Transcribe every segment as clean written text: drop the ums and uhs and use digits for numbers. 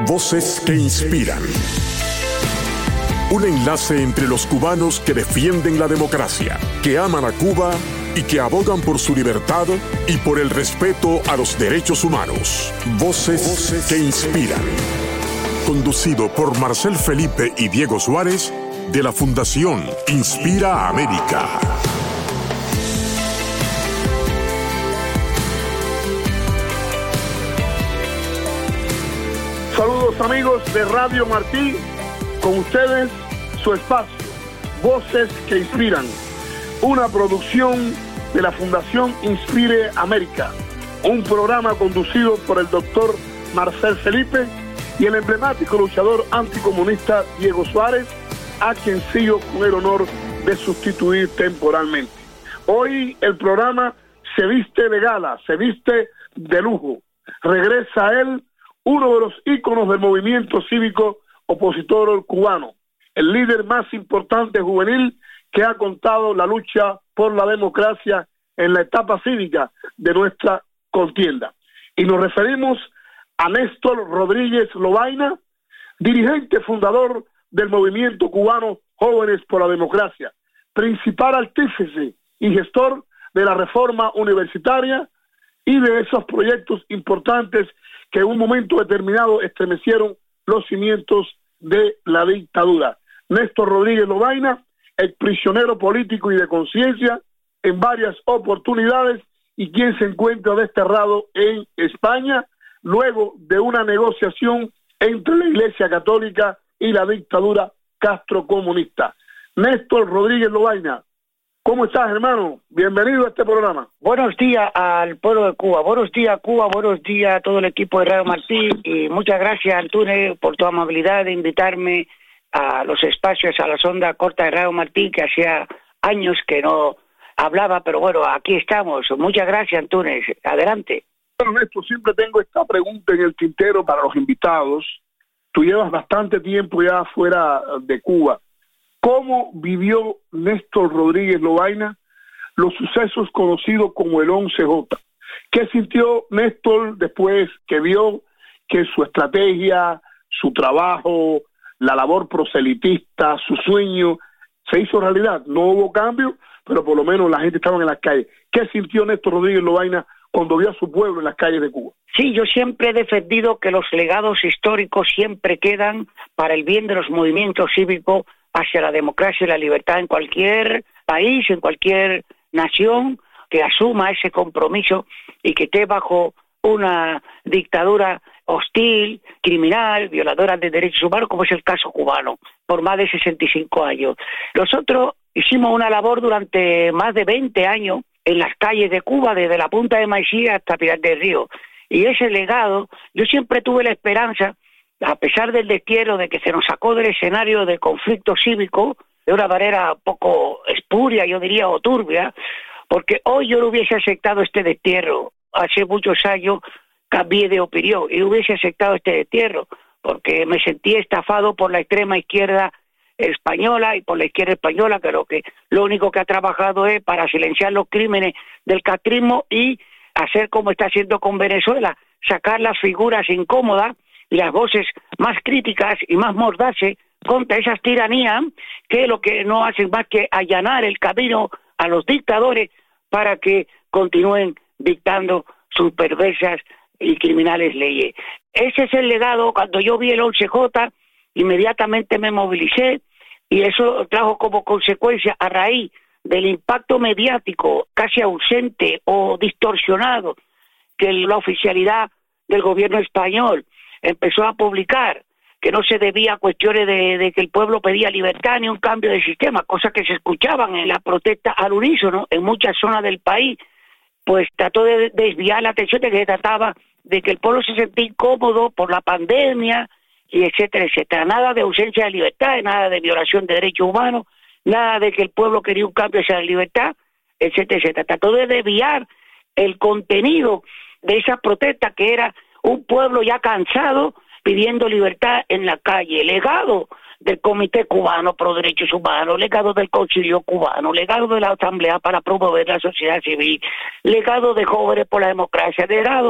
Voces que inspiran. Un enlace entre los cubanos que defienden la democracia, que aman a Cuba y que abogan por su libertad y por el respeto a los derechos humanos. Voces que inspiran. Conducido por Marcel Felipe y Diego Suárez, de la Fundación Inspira América. Saludos amigos de Radio Martí, con ustedes su espacio, Voces que Inspiran, una producción de la Fundación Inspire América, un programa conducido por el doctor Marcel Felipe y el emblemático luchador anticomunista Diego Suárez, a quien sigo con el honor de sustituir temporalmente. Hoy el programa se viste de gala, se viste de lujo. Regresa a él uno de los íconos del movimiento cívico opositor cubano, el líder más importante juvenil que ha contado la lucha por la democracia en la etapa cívica de nuestra contienda. Y nos referimos a Néstor Rodríguez Lobaina, dirigente fundador del movimiento cubano Jóvenes por la Democracia, principal artífice y gestor de la reforma universitaria y de esos proyectos importantes que en un momento determinado estremecieron los cimientos de la dictadura. Néstor Rodríguez Lobaina, ex prisionero político y de conciencia en varias oportunidades y quien se encuentra desterrado en España luego de una negociación entre la Iglesia Católica y la dictadura castrocomunista. Néstor Rodríguez Lobaina, ¿cómo estás, hermano? Bienvenido a este programa. Buenos días al pueblo de Cuba, buenos días Cuba, buenos días a todo el equipo de Radio Martí y muchas gracias, Antúnez, por tu amabilidad de invitarme a los espacios, a la sonda corta de Radio Martí, que hacía años que no hablaba, pero bueno, aquí estamos. Muchas gracias, Antúnez. Adelante. Bueno, Néstor, siempre tengo esta pregunta en el tintero para los invitados. Tú llevas bastante tiempo ya fuera de Cuba. ¿Cómo vivió Néstor Rodríguez Lobaina los sucesos conocidos como el 11J? ¿Qué sintió Néstor después que vio que su estrategia, su trabajo, la labor proselitista, su sueño, se hizo realidad? No hubo cambio, pero por lo menos la gente estaba en las calles. ¿Qué sintió Néstor Rodríguez Lobaina cuando vio a su pueblo en las calles de Cuba? Sí, yo siempre he defendido que los legados históricos siempre quedan para el bien de los movimientos cívicos hacia la democracia y la libertad en cualquier país, en cualquier nación que asuma ese compromiso y que esté bajo una dictadura hostil, criminal, violadora de derechos humanos, como es el caso cubano, por más de 65 años. Nosotros hicimos una labor durante más de 20 años en las calles de Cuba, desde la Punta de Maicía hasta Pinar del Río. Y ese legado, yo siempre tuve la esperanza, a pesar del destierro, de que se nos sacó del escenario de conflicto cívico de una manera poco espuria, yo diría, o turbia, porque hoy yo no hubiese aceptado este destierro. Hace muchos años cambié de opinión y no hubiese aceptado este destierro, porque me sentí estafado por la extrema izquierda española y por la izquierda española, que lo único que ha trabajado es para silenciar los crímenes del castrismo y hacer como está haciendo con Venezuela, sacar las figuras incómodas y las voces más críticas y más mordaces contra esas tiranías que lo que no hacen más que allanar el camino a los dictadores para que continúen dictando sus perversas y criminales leyes. Ese es el legado. Cuando yo vi el 11J, inmediatamente me movilicé y eso trajo como consecuencia, a raíz del impacto mediático casi ausente o distorsionado que la oficialidad del gobierno español empezó a publicar, que no se debía a cuestiones de que el pueblo pedía libertad ni un cambio de sistema, cosas que se escuchaban en la protesta al unísono en muchas zonas del país, pues trató de desviar la atención de que se trataba de que el pueblo se sentía incómodo por la pandemia, y etcétera, etcétera. Nada de ausencia de libertad, nada de violación de derechos humanos, nada de que el pueblo quería un cambio hacia la libertad, etcétera, etcétera. Trató de desviar el contenido de esa protesta, que era un pueblo ya cansado pidiendo libertad en la calle. Legado del Comité Cubano Pro Derechos Humanos, legado del Concilio Cubano, legado de la Asamblea para promover la sociedad civil, legado de Jóvenes por la Democracia, legado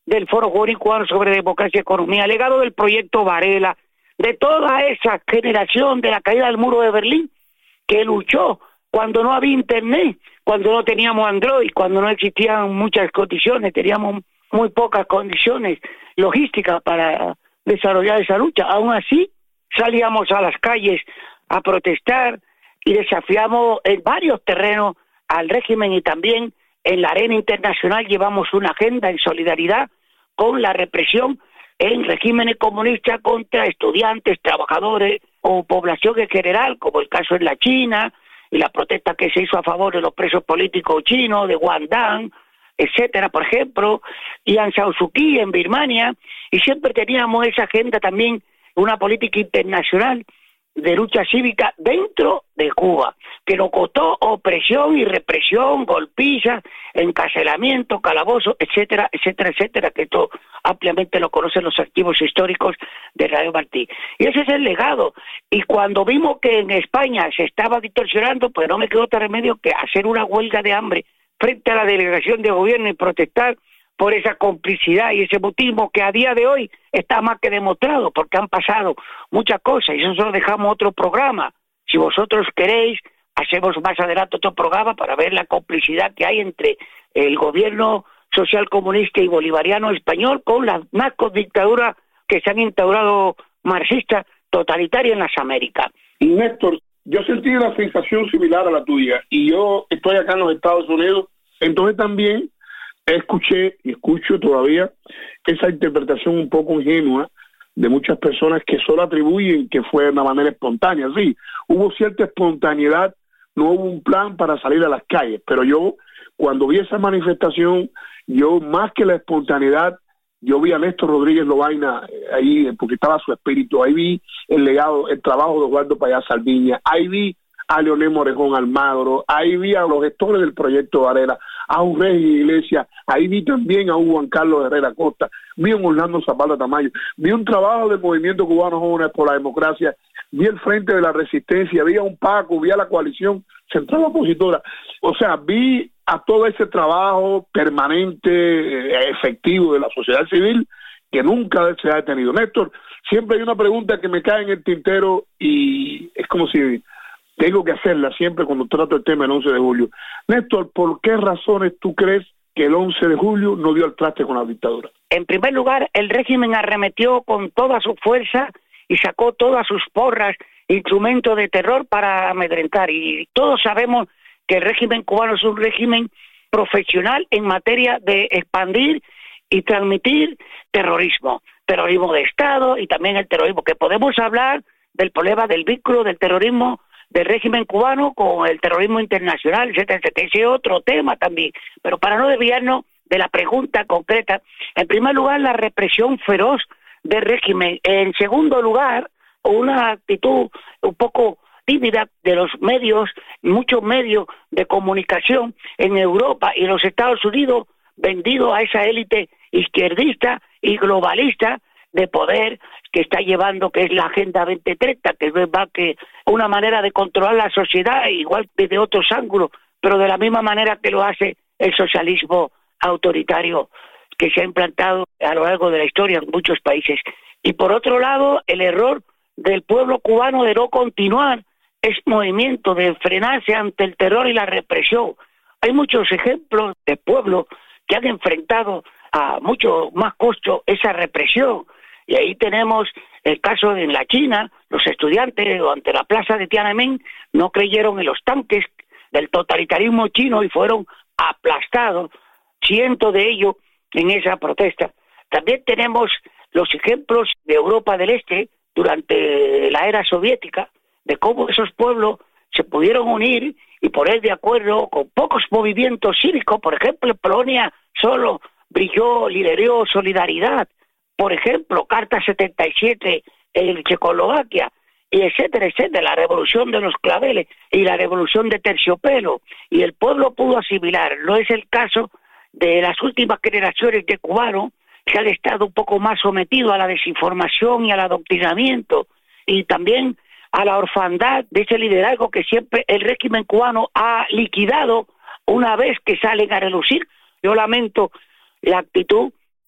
del Foro Juvenil Cubano sobre Democracia y Economía, legado del Proyecto Varela, de toda esa generación de la caída del muro de Berlín, que luchó cuando no había internet, cuando no teníamos Android, cuando no existían muchas condiciones, teníamos muy pocas condiciones logísticas para desarrollar esa lucha. Aún así, salíamos a las calles a protestar y desafiamos en varios terrenos al régimen, y también en la arena internacional llevamos una agenda en solidaridad con la represión en regímenes comunistas contra estudiantes, trabajadores o población en general, como el caso en la China, y la protesta que se hizo a favor de los presos políticos chinos, de Guangdong, etcétera, por ejemplo, y Aung San Suu Kyi en Birmania, y siempre teníamos esa agenda también, una política internacional de lucha cívica dentro de Cuba, que nos costó opresión y represión, golpizas, encarcelamiento, calabozo, etcétera, etcétera, etcétera, que esto ampliamente lo conocen los archivos históricos de Radio Martí. Y ese es el legado. Y cuando vimos que en España se estaba distorsionando, pues no me quedó otro remedio que hacer una huelga de hambre frente a la delegación de gobierno y protestar por esa complicidad y ese mutismo que a día de hoy está más que demostrado, porque han pasado muchas cosas, y eso se lo dejamos otro programa. Si vosotros queréis, hacemos más adelante otro programa para ver la complicidad que hay entre el gobierno social comunista y bolivariano español con las narcodictaduras que se han instaurado marxistas totalitarias en las Américas. Y Néstor, yo sentí una sensación similar a la tuya, y yo estoy acá en los Estados Unidos, entonces también escuché y escucho todavía esa interpretación un poco ingenua de muchas personas que solo atribuyen que fue de una manera espontánea. Sí, hubo cierta espontaneidad, no hubo un plan para salir a las calles, pero yo, cuando vi esa manifestación, yo más que la espontaneidad, yo vi a Néstor Rodríguez Lobaina ahí, porque estaba su espíritu, ahí vi el legado, el trabajo de Eduardo Payá Salviña, ahí vi a Leonel Morejón Almagro, ahí vi a los gestores del Proyecto Varela, a un Rey Iglesias, ahí vi también a un Juan Carlos Herrera Costa, vi a un Orlando Zapata Tamayo, vi un trabajo del Movimiento Cubano Jóvenes por la Democracia, vi el Frente de la Resistencia, vi a un Paco, vi a la Coalición Central Opositora, o sea, vi a todo ese trabajo permanente, efectivo de la sociedad civil, que nunca se ha detenido. Néstor, siempre hay una pregunta que me cae en el tintero y es como si tengo que hacerla siempre cuando trato el tema del 11 de julio. Néstor, ¿por qué razones tú crees que el 11 de julio no dio al traste con la dictadura? En primer lugar, el régimen arremetió con toda su fuerza y sacó todas sus porras, instrumentos de terror para amedrentar. Y todos sabemos que el régimen cubano es un régimen profesional en materia de expandir y transmitir terrorismo de Estado y también el terrorismo, que podemos hablar del problema del vínculo del terrorismo del régimen cubano con el terrorismo internacional, etcétera, etcétera. Ese es otro tema también. Pero para no desviarnos de la pregunta concreta, en primer lugar, la represión feroz del régimen. En segundo lugar, una actitud un poco tímida de los medios, muchos medios de comunicación en Europa y en los Estados Unidos, vendidos a esa élite izquierdista y globalista de poder que está llevando, que es la Agenda 2030, que es verdad que una manera de controlar la sociedad, igual desde otros ángulos, pero de la misma manera que lo hace el socialismo autoritario que se ha implantado a lo largo de la historia en muchos países. Y por otro lado, el error del pueblo cubano de no continuar ese movimiento, de frenarse ante el terror y la represión. Hay muchos ejemplos de pueblos que han enfrentado a mucho más costo esa represión. Y ahí tenemos el caso de en la China, los estudiantes ante la plaza de Tiananmen no creyeron en los tanques del totalitarismo chino y fueron aplastados, cientos de ellos en esa protesta. También tenemos los ejemplos de Europa del Este durante la era soviética, de cómo esos pueblos se pudieron unir y poner de acuerdo con pocos movimientos cívicos. Por ejemplo, en Polonia solo brilló, lideró Solidaridad. Por ejemplo, Carta 77 en Checoslovaquia, y etcétera, etcétera, la revolución de los claveles y la revolución de terciopelo, y el pueblo pudo asimilar. No es el caso de las últimas generaciones de cubanos que han estado un poco más sometidos a la desinformación y al adoctrinamiento, y también a la orfandad de ese liderazgo que siempre el régimen cubano ha liquidado una vez que salen a relucir. Yo lamento la actitud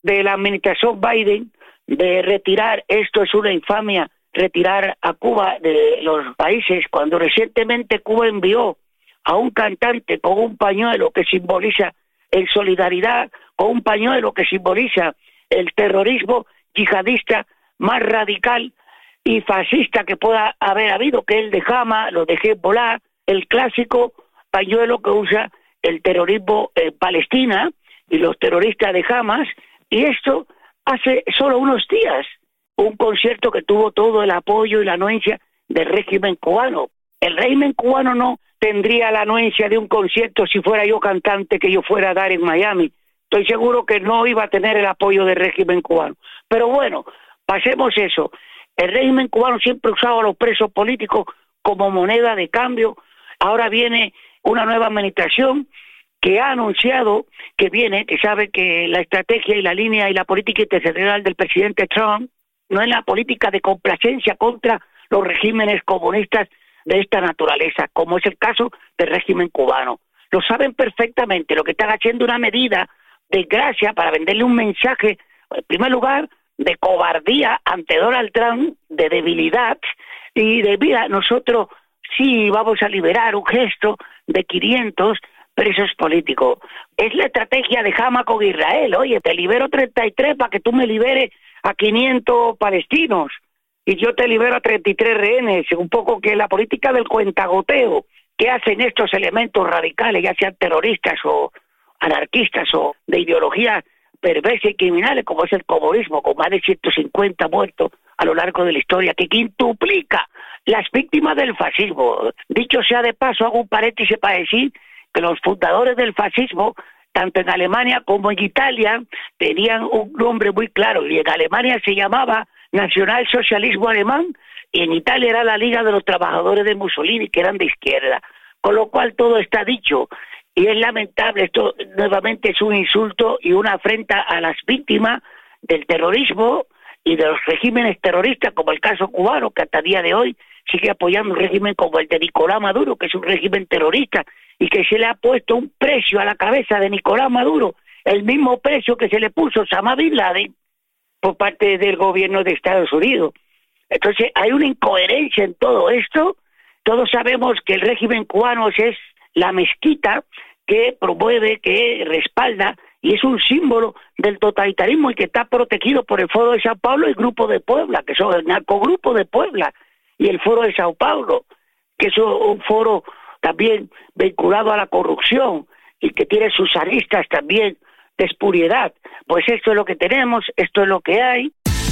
de la administración Biden de retirar, esto es una infamia, retirar a Cuba de los países, cuando recientemente Cuba envió a un cantante con un pañuelo que simboliza en solidaridad, con un pañuelo que simboliza el terrorismo yihadista más radical y fascista que pueda haber habido, que es el de Hamas, lo de Hezbollah, el clásico pañuelo que usa el terrorismo en Palestina y los terroristas de Hamas, y esto hace solo unos días, un concierto que tuvo todo el apoyo y la anuencia del régimen cubano. El régimen cubano no tendría la anuencia de un concierto si fuera yo cantante que yo fuera a dar en Miami. Estoy seguro que no iba a tener el apoyo del régimen cubano. Pero bueno, pasemos eso. El régimen cubano siempre usaba a los presos políticos como moneda de cambio. Ahora viene una nueva administración que ha anunciado que viene, que sabe que la estrategia y la línea y la política internacional del presidente Trump no es la política de complacencia contra los regímenes comunistas de esta naturaleza, como es el caso del régimen cubano. Lo saben perfectamente, lo que están haciendo una medida de gracia para venderle un mensaje, en primer lugar, de cobardía ante Donald Trump, de debilidad, y de mira, nosotros sí vamos a liberar un gesto de 500 presos políticos. Es la estrategia de Hamas con Israel. Oye, te libero 33 para que tú me liberes a 500 palestinos y yo te libero a 33 rehenes. Un poco que la política del cuentagoteo que hacen estos elementos radicales, ya sean terroristas o anarquistas o de ideología perversa y criminales, como es el comunismo, con más de 150 muertos a lo largo de la historia, que quintuplica las víctimas del fascismo. Dicho sea de paso, hago un paréntesis para decir que los fundadores del fascismo, tanto en Alemania como en Italia, tenían un nombre muy claro, y en Alemania se llamaba Nacionalsocialismo Alemán, y en Italia era la Liga de los Trabajadores de Mussolini, que eran de izquierda, con lo cual todo está dicho, y es lamentable, esto nuevamente es un insulto y una afrenta a las víctimas del terrorismo y de los regímenes terroristas, como el caso cubano, que hasta el día de hoy sigue apoyando un régimen como el de Nicolás Maduro, que es un régimen terrorista, y que se le ha puesto un precio a la cabeza de Nicolás Maduro, el mismo precio que se le puso Osama Bin Laden por parte del gobierno de Estados Unidos. Entonces hay una incoherencia en todo esto. Todos sabemos que el régimen cubano es la mezquita que promueve, que respalda, y es un símbolo del totalitarismo y que está protegido por el Foro de Sao Paulo y el Grupo de Puebla, que son el narcogrupo de Puebla, y el Foro de Sao Paulo, que es un foro también vinculado a la corrupción y que tiene sus aristas también de espuriedad. Pues esto es lo que tenemos, esto es lo que hay.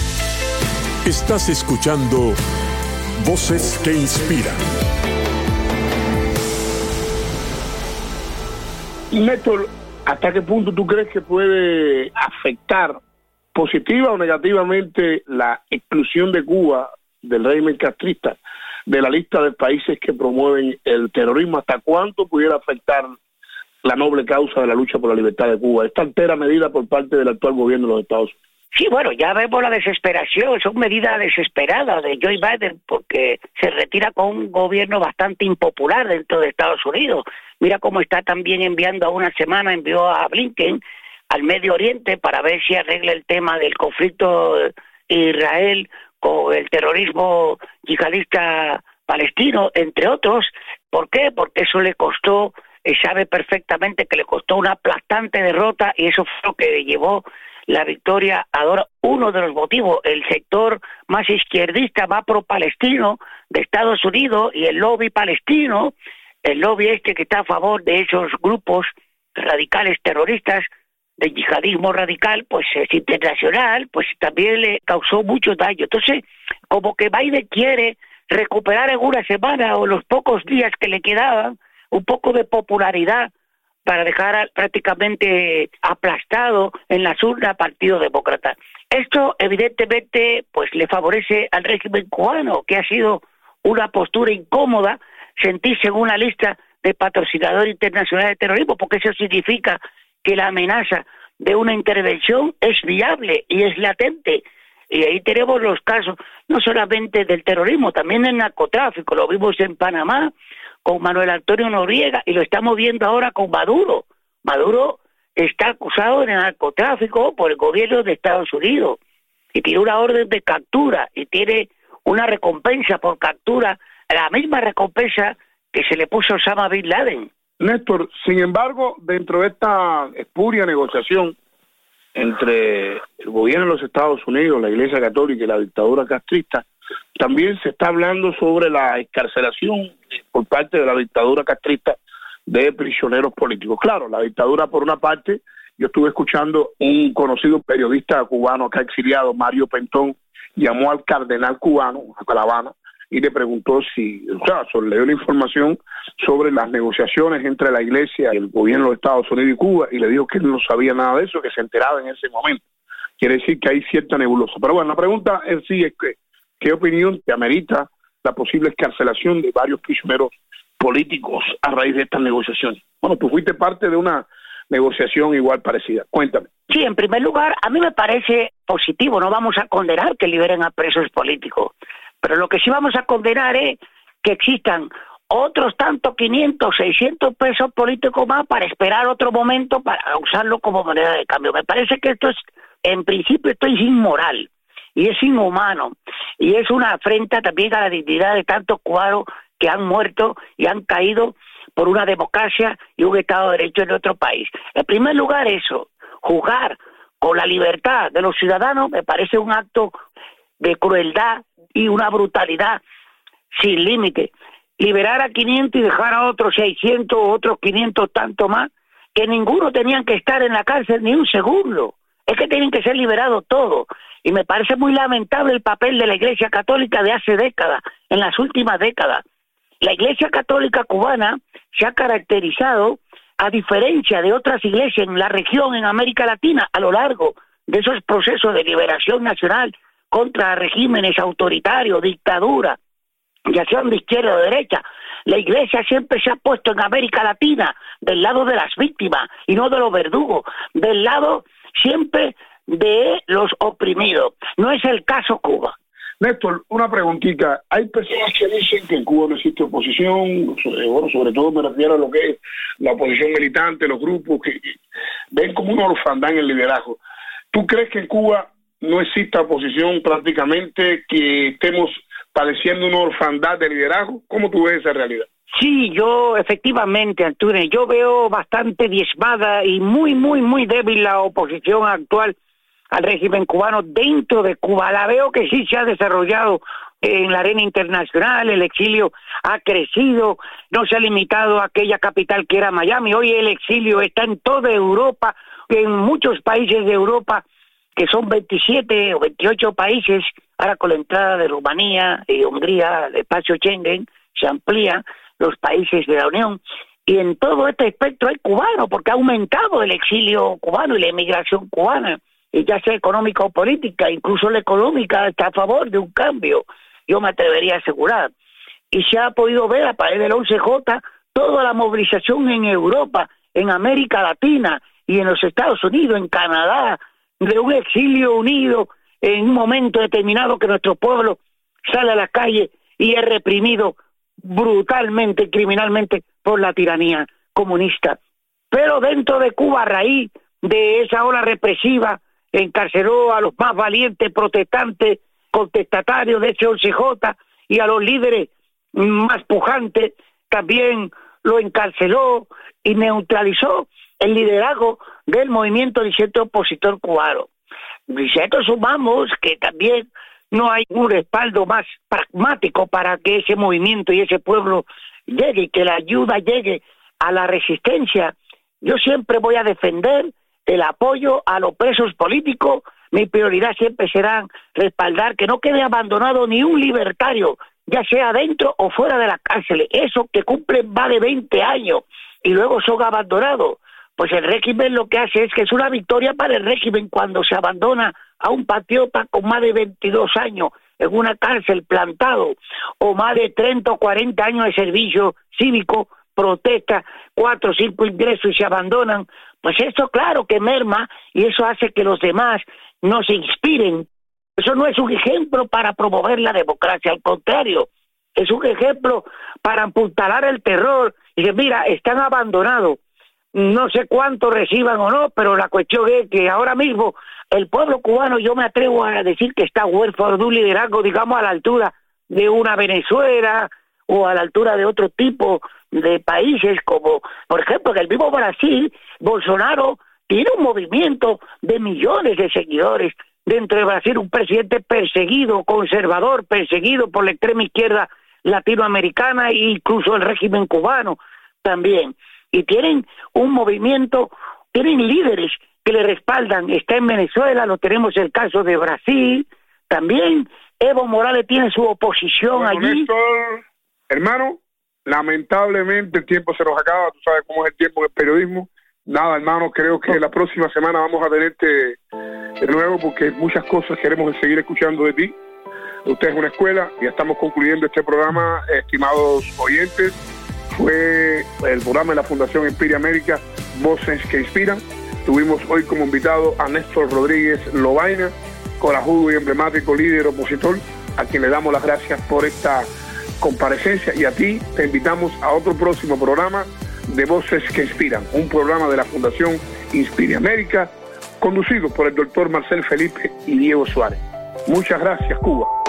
Estás escuchando Voces que Inspiran. Néstor, ¿hasta qué punto tú crees que puede afectar positiva o negativamente la exclusión de Cuba del régimen castrista de la lista de países que promueven el terrorismo? ¿Hasta cuánto pudiera afectar la noble causa de la lucha por la libertad de Cuba esta altera medida por parte del actual gobierno de los Estados Unidos? Sí, bueno, ya vemos la desesperación, son medidas desesperadas de Joe Biden porque se retira con un gobierno bastante impopular dentro de Estados Unidos. Mira cómo está también enviando, a una semana envió a Blinken al Medio Oriente para ver si arregla el tema del conflicto Israel con el terrorismo yihadista palestino, entre otros. ¿Por qué? Porque eso le costó, sabe perfectamente que le costó una aplastante derrota, y eso fue lo que llevó la victoria. Ahora, uno de los motivos, el sector más izquierdista, más pro-palestino de Estados Unidos y el lobby palestino, el lobby este que está a favor de esos grupos radicales terroristas, de yihadismo radical, pues es internacional, pues también le causó mucho daño. Entonces, como que Biden quiere recuperar en una semana o los pocos días que le quedaban un poco de popularidad para dejar prácticamente aplastado en las urnas al Partido Demócrata. Esto evidentemente pues le favorece al régimen cubano, que ha sido una postura incómoda sentirse en una lista de patrocinador internacional de terrorismo, porque eso significa que la amenaza de una intervención es viable y es latente. Y ahí tenemos los casos no solamente del terrorismo, también del narcotráfico. Lo vimos en Panamá con Manuel Antonio Noriega y lo estamos viendo ahora con Maduro. Maduro está acusado de narcotráfico por el gobierno de Estados Unidos y tiene una orden de captura y tiene una recompensa por captura, la misma recompensa que se le puso a Osama Bin Laden. Néstor, sin embargo, dentro de esta espuria negociación entre el gobierno de los Estados Unidos, la Iglesia Católica y la dictadura castrista, también se está hablando sobre la excarcelación por parte de la dictadura castrista de prisioneros políticos. Claro, la dictadura por una parte, yo estuve escuchando un conocido periodista cubano acá exiliado, Mario Pentón, llamó al cardenal cubano, a La Habana, y le preguntó si, le dio la información sobre las negociaciones entre la Iglesia y el gobierno de Estados Unidos y Cuba, y le dijo que él no sabía nada de eso, que se enteraba en ese momento. Quiere decir que hay cierta nebulosa. Pero bueno, la pregunta en sí es que, ¿qué opinión te amerita la posible excarcelación de varios prisioneros políticos a raíz de estas negociaciones? Bueno, tú fuiste parte de una negociación igual parecida. Cuéntame. Sí, en primer lugar, a mí me parece positivo. No vamos a condenar que liberen a presos políticos, pero lo que sí vamos a condenar es que existan otros tantos 500, 600 presos políticos más para esperar otro momento para usarlo como moneda de cambio. Me parece que esto es, en principio, esto es inmoral y es inhumano y es una afrenta también a la dignidad de tantos cubanos que han muerto y han caído por una democracia y un Estado de Derecho en otro país. En primer lugar, eso, jugar con la libertad de los ciudadanos me parece un acto de crueldad y una brutalidad sin límite. Liberar a 500 y dejar a otros 600 o otros 500 tanto más, que ninguno tenían que estar en la cárcel ni un segundo. Es que tienen que ser liberados todos. Y me parece muy lamentable el papel de la Iglesia Católica de hace décadas, en las últimas décadas. La Iglesia Católica cubana se ha caracterizado, a diferencia de otras iglesias en la región, en América Latina, a lo largo de esos procesos de liberación nacional contra regímenes autoritarios, dictaduras, ya sean de izquierda o de derecha. La Iglesia siempre se ha puesto en América Latina del lado de las víctimas y no de los verdugos, del lado siempre de los oprimidos. No es el caso Cuba. Néstor, una preguntita. Hay personas que dicen que en Cuba no existe oposición, bueno, sobre todo me refiero a lo que es la oposición militante, los grupos que ven como una orfandad en el liderazgo. ¿Tú crees que en Cuba no exista oposición prácticamente, que estemos padeciendo una orfandad de liderazgo? ¿Cómo tú ves esa realidad? Sí, yo efectivamente, Antunes, yo veo bastante diezmada y muy débil la oposición actual al régimen cubano dentro de Cuba. La veo que sí se ha desarrollado en la arena internacional, el exilio ha crecido, no se ha limitado a aquella capital que era Miami. Hoy el exilio está en toda Europa, en muchos países de Europa, que son 27 o 28 países, ahora con la entrada de Rumanía y Hungría, el espacio Schengen, se amplían los países de la Unión, y en todo este espectro hay cubanos, porque ha aumentado el exilio cubano y la emigración cubana, y ya sea económica o política, incluso la económica está a favor de un cambio, yo me atrevería a asegurar. Y se ha podido ver a través del 11J toda la movilización en Europa, en América Latina y en los Estados Unidos, en Canadá, de un exilio unido en un momento determinado que nuestro pueblo sale a la calle y es reprimido brutalmente, criminalmente por la tiranía comunista. Pero dentro de Cuba, a raíz de esa ola represiva, encarceló a los más valientes protestantes, contestatarios de ese 11J, y a los líderes más pujantes también lo encarceló y neutralizó el liderazgo del movimiento disidente opositor cubano. Y si a esto sumamos que también no hay un respaldo más pragmático para que ese movimiento y ese pueblo llegue, que la ayuda llegue a la resistencia, yo siempre voy a defender el apoyo a los presos políticos. Mi prioridad siempre será respaldar que no quede abandonado ni un libertario, ya sea dentro o fuera de la cárcel. Esos que cumplen más de 20 años y luego son abandonados, pues el régimen lo que hace es que es una victoria para el régimen cuando se abandona a un patriota con más de 22 años en una cárcel plantado, o más de 30 o 40 años de servicio cívico, protesta, 4 o 5 ingresos y se abandonan. Pues eso claro que merma, y eso hace que los demás no se inspiren. Eso no es un ejemplo para promover la democracia, al contrario, es un ejemplo para apuntalar el terror y que mira, están abandonados, no sé cuánto reciban o no, pero la cuestión es que ahora mismo el pueblo cubano, yo me atrevo a decir que está huérfano de un liderazgo, digamos, a la altura de una Venezuela o a la altura de otro tipo de países, como por ejemplo en el mismo Brasil. Bolsonaro tiene un movimiento de millones de seguidores dentro de Brasil, un presidente perseguido, conservador, perseguido por la extrema izquierda latinoamericana e incluso el régimen cubano también. Y tienen un movimiento, tienen líderes que le respaldan. Está en Venezuela, lo tenemos el caso de Brasil, también Evo Morales tiene su oposición allí. Néstor, hermano, lamentablemente el tiempo se nos acaba, tú sabes cómo es el tiempo en el periodismo. Nada, hermano, creo que la próxima semana vamos a tenerte de nuevo porque muchas cosas queremos seguir escuchando de ti. Usted es una escuela y estamos concluyendo este programa, estimados oyentes. Fue el programa de la Fundación Inspire América, Voces que Inspiran. Tuvimos hoy como invitado a Néstor Rodríguez Lobaina, corajudo y emblemático líder opositor, a quien le damos las gracias por esta comparecencia, y a ti te invitamos a otro próximo programa de Voces que Inspiran, un programa de la Fundación Inspire América, conducido por el doctor Marcel Felipe y Diego Suárez. Muchas gracias, Cuba.